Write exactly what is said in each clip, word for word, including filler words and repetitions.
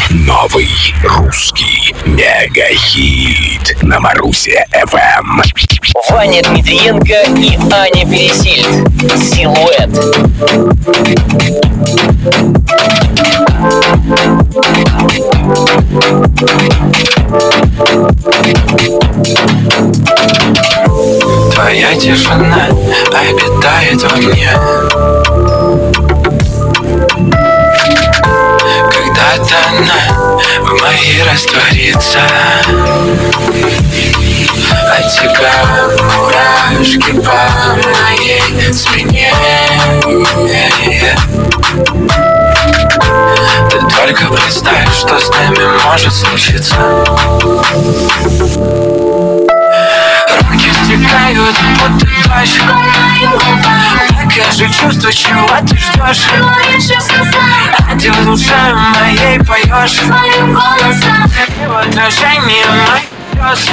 Новый русский мегахит на Марусе эф эм. Ваня Дмитриенко и Аня Пересильд. Силуэт. Твоя тишина обитает во мне. Когда-то она в моей растворится. От тебя мурашки по моей спине. Ты только представь, что с нами может случиться. Руки стекают, будто дождь. Покажи чувство, чего ты ждешь. А ты в душе моей поешь своим голосом. И в отражении моих слез.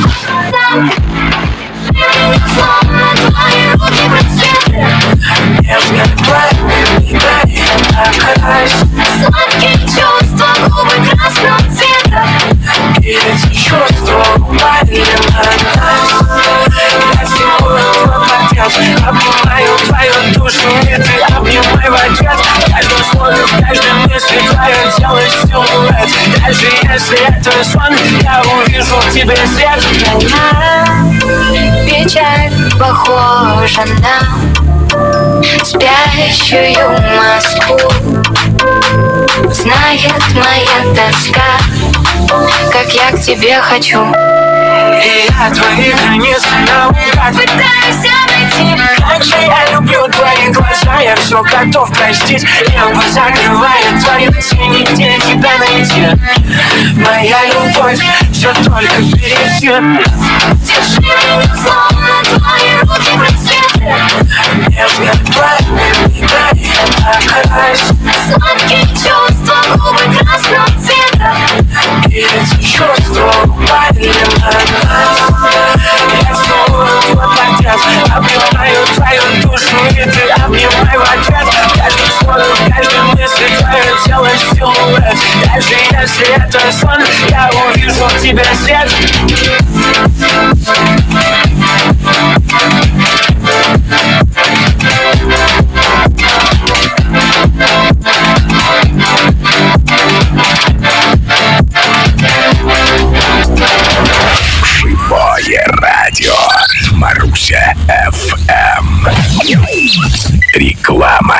Твои руки прицепы. Нежно пламя, да я нахожусь. Сладкие чувства, губы красного цвета. И эти чувства упали на нас. Я целую твой портрет, обнимаю твою душу, и ты обнимай в ответ. В каждом слове, в каждой мысли твое тело силуэт. Даже если это сон, я увижу в тебе свет. Печаль похожа на спящую Москву. Знает моя тоска, как я к тебе хочу. И я твои границы наугад пытаюсь обойти. Как же я люблю твои глаза, я все готов простить. Небо закрывает твою тень, нигде тебя найти. Моя любовь все только впереди. Держи меня, словно твои руки прицепы. Нежно пламя, да я нахожусь. Сладкие чувства, губы красного цвета. И эти чувства упали на нас. Я целую твой портрет, обнимаю твою душу, и ты обнимай в ответ. В каждом слове, в каждой мысли твое тело силуэт. Даже если это сон, я увижу в тебе свет. Живое радио Маруся эф эм. Реклама.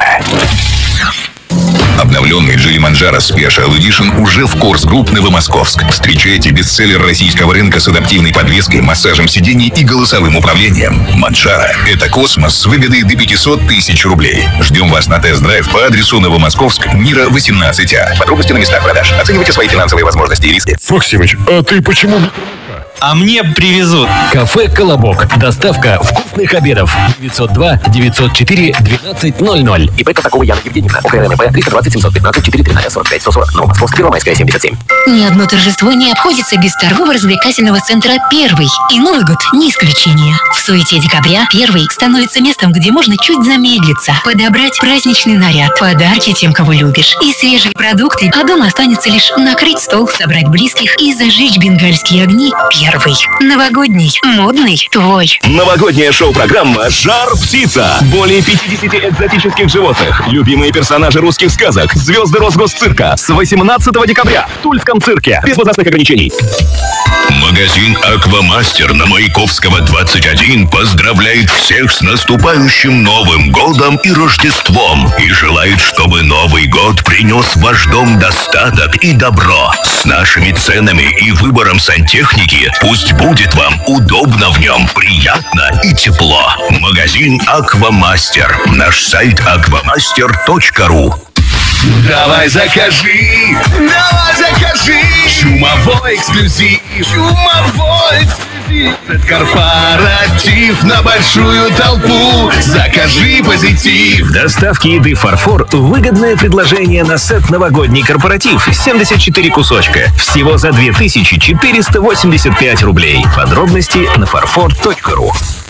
Обновленный Джили Манджаро Special Edition уже в Корс Групп Новомосковск. Встречайте бестселлер российского рынка с адаптивной подвеской, массажем сидений и голосовым управлением. Манджаро – это космос с выгодой до пятьсот тысяч рублей. Ждем вас на тест-драйв по адресу Новомосковск, Мира восемнадцать А. Подробности на местах продаж. Оценивайте свои финансовые возможности и риски. Максимыч, а ты почему... А мне привезут. Кафе «Колобок». Доставка вкусных обедов. девятьсот два девятьсот четыре двенадцать ноль ноль. ИП Косакова Яна Евгеньевна. ОКРНП триста двадцать семьсот пятнадцать четыре тринадцать сорок пять сто сорок. Новомосковск, Первомайская, семьдесят семь. Ни одно торжество не обходится без торгово-развлекательного центра «Первый». И Новый год не исключение. В суете декабря «Первый» становится местом, где можно чуть замедлиться, подобрать праздничный наряд, подарки тем, кого любишь, и свежие продукты, а дома останется лишь накрыть стол, собрать близких и зажечь бенгальские огни. «Первый». Новогодний, модный, твой. Новогодняя шоу-программа «Жар птица». Более пятидесяти экзотических животных. Любимые персонажи русских сказок. Звезды Росгосцирка. С восемнадцатого декабря в Тульском цирке. Без возрастных ограничений. Магазин «Аквамастер» на Маяковского двадцать один поздравляет всех с наступающим Новым годом и Рождеством и желает, чтобы Новый год принес в ваш дом достаток и добро. С нашими ценами и выбором сантехники пусть будет вам удобно в нем, приятно и тепло. Магазин «Аквамастер». Наш сайт аквамастер точка ру. Давай закажи, давай закажи. Чумовой эксклюзив, чумовой эксклюзив. Корпоратив на большую толпу. Закажи позитив. Доставки еды «Фарфор» – выгодное предложение на сет «Новогодний корпоратив». семьдесят четыре кусочка. Всего за две тысячи четыреста восемьдесят пять рублей. Подробности на фарфор точка ру.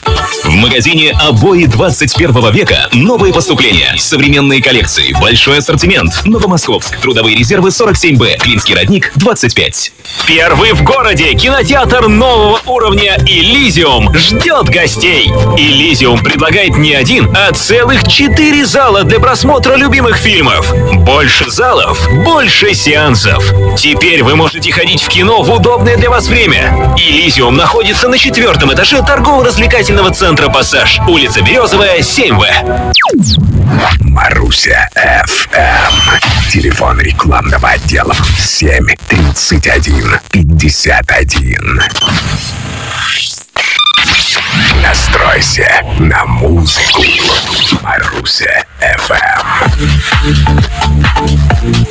В магазине «Обои двадцать первого века» новые поступления, современные коллекции, большой ассортимент. Новомосковск, Трудовые резервы сорок семь Б, Клинский родник двадцать пять. Первый в городе кинотеатр нового уровня «Элизиум» ждет гостей. «Элизиум» предлагает не один, а целых четыре зала для просмотра любимых фильмов. Больше залов, больше сеансов. Теперь вы можете ходить в кино в удобное для вас время. «Элизиум» находится на четвертом этаже торгово-развлекательного центра «Пассаж», улица Березовая, семь В. Маруся эф эм. Телефон рекламного отдела семь тридцать один пятьдесят один. Настройся на музыку. Маруся эф эм.